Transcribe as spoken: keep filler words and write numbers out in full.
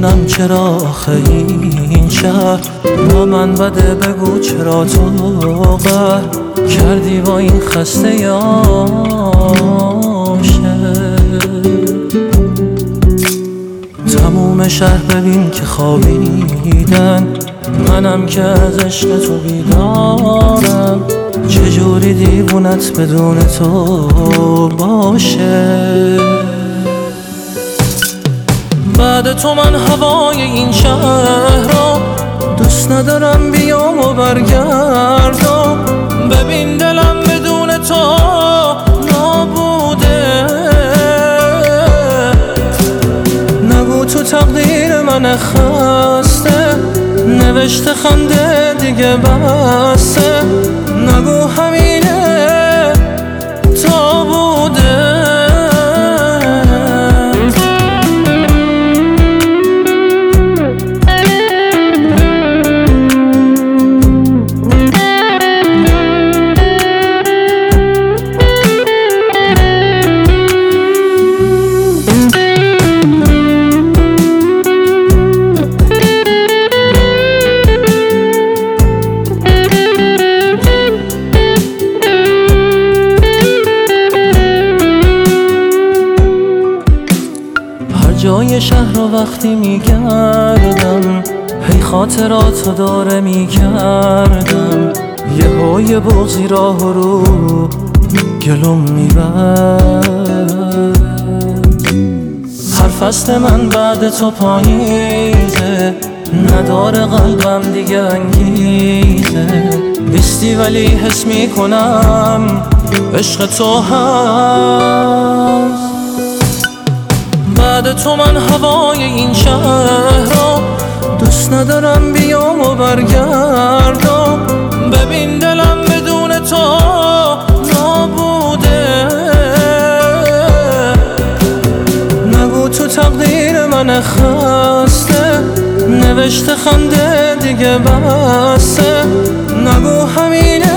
نمیدونم چرا آخه این شهر با من بده، بگو چرا تو قهر کردی با این خسته عاشق. تموم شهر ببین که خوابیدن، منم که از عشق تو بیدارم. چجوری دیوونت بدون تو باشه؟ بعد تو من هوای این شهر رو دوست ندارم، بیام و برگردم. ببین دلم بدون تو نابوده. نگو تو تقدیر من خسته، نوشته خنده دیگه بسته. نگو همینه تا بوده. جای شهر رو وقتی میگردم، هی خاطراتو داره میکردم. یه های بغضی راه رو گلوم میبرد. هر فصل من بعد تو پاییزه، نداره قلبم دیگه انگیزه. بیستی ولی حس میکنم عشق تو هست. بعد تو من هوای این شهر رو دوست ندارم، بیام و برگردم. ببین دلم بدون تو نابوده. نگو تو تقدیر من خسته، نوشته خنده دیگه بسته. نگو همینه